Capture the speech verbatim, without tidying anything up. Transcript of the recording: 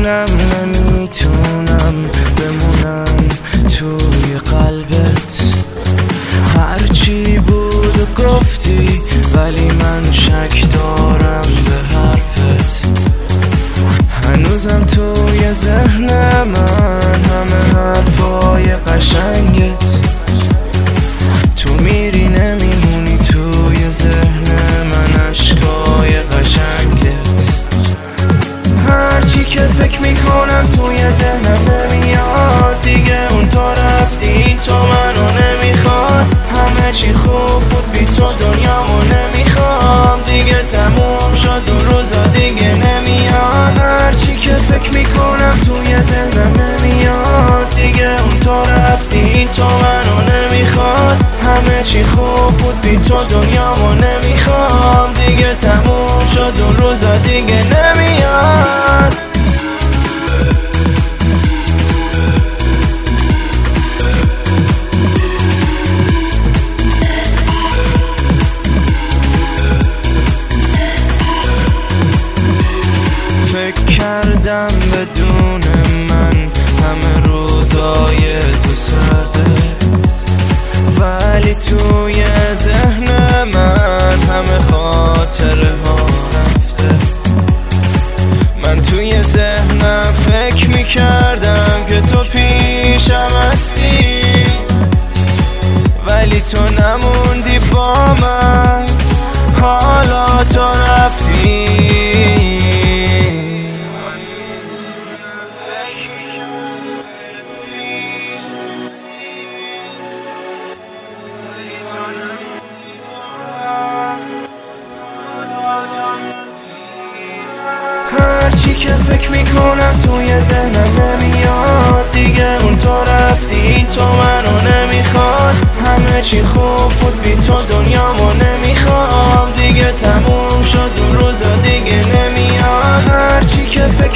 دلم نمیتونم بمونم توی قلبت. هرچی بود و گفتی ولی من شک دارم به حرفت. هنوزم توی ذهن من همه حرفای قشنگت. تو میری نمیمونی توی ذهن من عشقای قشنگت. هرچی که فکر میکنم توی ذهنم نمیاد دیگه. اون تو رفتی تو منو نمیخواد. همه چی خوب بود بی تو دنیامو نمیخوام دیگه. تموم شد اون روزا دیگه نمیاد. هرچی که فکر میکنم توی ذهنم نمیاد دیگه. اون تو رفتی تو منو نمیخواد. همه چی خوب بود بی تو دنیامو نمیخوام دیگه. تموم شد اون روزا دیگه نمیاد. فکر کردم بدون من همه روزای تو سرده. ولی توی ذهن من همه خاطره ها رفته. من توی ذهنم فکر میکردم که تو پیشم هستی. ولی تو نموندی با من. حالا تو رفتی. هرچی که فکر میکنم توی ذهنم نمیاد دیگه. اون تو رفتی تو منو نمیخواد. همه چی خوب بود بی تو دنیامو نمیخوام دیگه. تموم شد اون روزا دیگه نمیاد. هرچی که فکر